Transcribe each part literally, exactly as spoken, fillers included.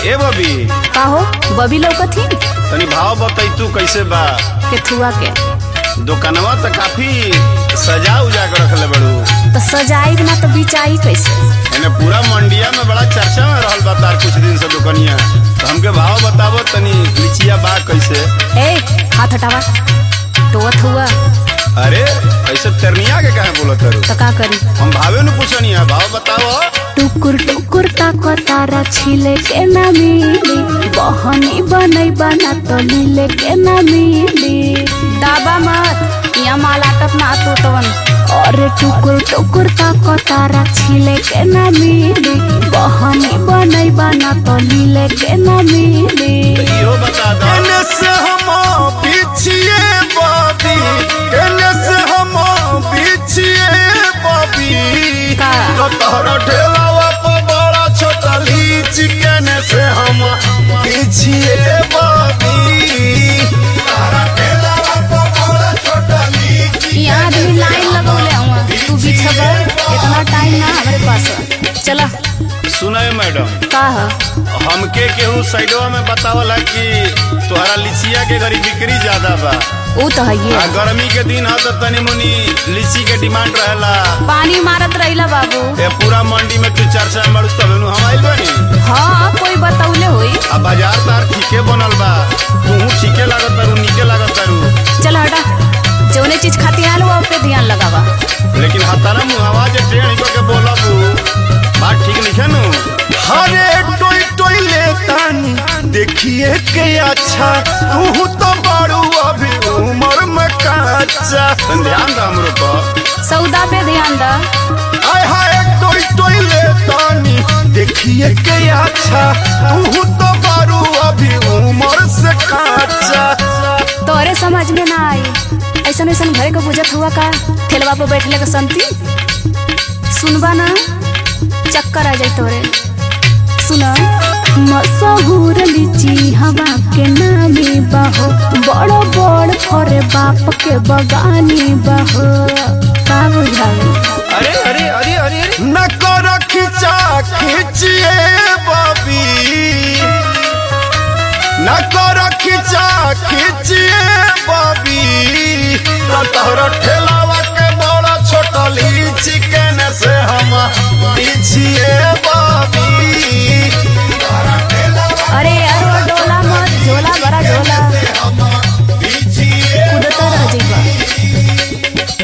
ए बबी का हो बबी लौकत ही तनी भाव बताई तू कैसे बा केथुआ के दुकानवा तो काफी सजा उजा के रखले बड़ू तो सजाई ना तो बिचाई कैसे एने पूरा मंडिया में बड़ा चर्चा में रहल बा तार कुछ दिन से दुकानिया तो हमके भाव बतावो तनी लीचिया बा कैसे। ए हाथ हटावा टोत हुआ अरे ऐसे तरनिया के काहे बोलत हरू तो का करी हम भावे न पूछनी है भाव बताओ। टुकुर टुकुर ताको तारा छिले के ना मिली बहनी बनई बना तो लीले के ना मिली दाबा मत या मालाटत ना तो तवन और टुकुर टुकुर ताको तारा छिले के ना मिली बहनी बनई बना तो लीले के ना मिली इहो बता दो केने से हम पीछिए बबी केने से हम पीछिए बबी का तो तोहरा ठेलावा पर बड़ा छोटा लीची केने से हम पीछिए बबी तोहरा ठेलावा पर बड़ा छोटा लीची यहाँ आदमी लाइन लगौले हुआ तू बिछबर इतना टाइम ना हमारे पास चला सुनाए मैडम का है हमके केहू साइडवा में बतावला कि तोहरा लीचिया के घरी बिक्री ज्यादा बा वो तो है ये आ गर्मी के दिन है तो तनी मुनी लीची के डिमांड रहेला पानी मारत रहिला बाबू ये पूरा मंडी में तू चर्चा में तब हम आइल बानी। हाँ कोई बताउले होई आ बाजार तार ठीके बनल बा तू ठीके लागत तारू नीके लागत तारू चल हटा जौने चीज खाती आल वो पे ध्यान लगावा लेकिन हतारा मुहावा जे ट्रेन को के बोलब बात ठीक नहीं है नु हरे टोई टोई ले तानी देखिए के अच्छा तू तो बड़ू अभी उम्र में कच्चा तन ध्यान दा हमरो पर सौदा पे ध्यान दा आय हाय टोई टोई ले तानी देखिए के अच्छा तू तो बड़ू अभी उम्र से कच्चा तोरे समझ में ना आई ऐसा ऐसा घरे को बुझत हुआ का ठेलवा पे बैठले के संती सुनबा ना चक्कर आ जाई तोरे सुना मशहूर लीची हवा के नामी बहो बड़ो बड़ फरे बाप के बगानी बहो का बुझाई अरे अरे अरे अरे अरे न कर खिंचा खिंचिए बबी न कर खिंचा खिंचिए बबी तोहरा ठेलावा के बड़ा छोटा लीची केने से हम पीछिए बबी अरे यार वो डोला मत झोला बड़ा झोला कूदता रह जाइबा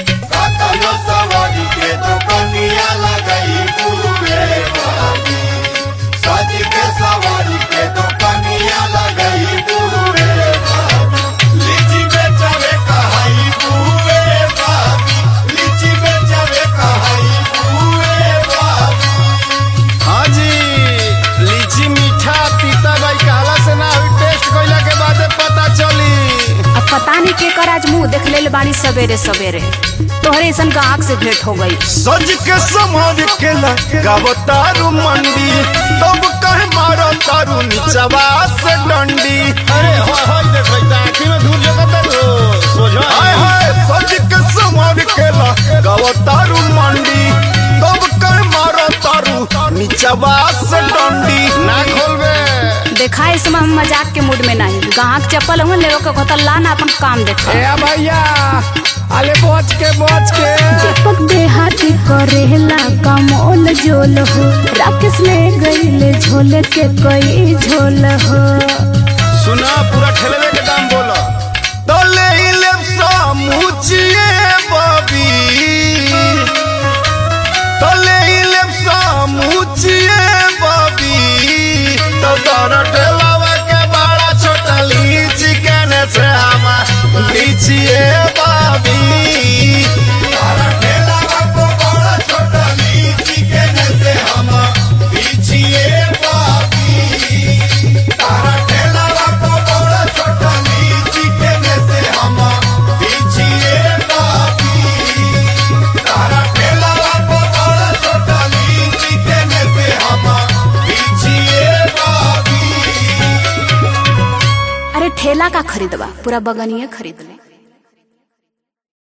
हाँ जी लीची मीठा पीता भाई कहला से ना हुई टेस्ट कइला के बाद पता चली। अब पता नहीं के कर आज मुंह देख ले बानी सवेरे सवेरे तोहरे ऐसन का आँख से भेंट हो गई सज के समझ के लगाव तारू मंडी तब कहे मारो तारू नीचवा से डंडी अरे होय होय देख भाई आँखी में धूल जगत रो सोझो हाय हाय सज के समझ के लगाव तारू मंडी तब कहे मारो तारू नीचवा से डंडी ना खोलबे देखा इसमें हम मजाक के मूड में नहीं गाहक चप्पल हम ले के कहता ला ना अपन काम देखा ए भैया अले बच के बच के दीपक देहाती करेला कमोल जोल हो राकेश ले गईले झोल के कई झोल हो सुना पूरा ठेले के दाम बोलो तो ले ले समूचिए बबी तो ले ले समूचिए बबी तो तोरा ठेलावा के बड़ा छोटा लीची केने से हम लीचिए बबी तोरा ठेलावा को बड़ा छोटा लीची केने से हम लीचिए बबी तोरा ठेलावा को बड़ा छोटा लीची केने से हम लीचिए बबी तोरा ठेलावा को बड़ा छोटा लीची केने से हम लीचिए बबी अरे ठेला का खरीदवा पूरा बगनिए खरीद लो।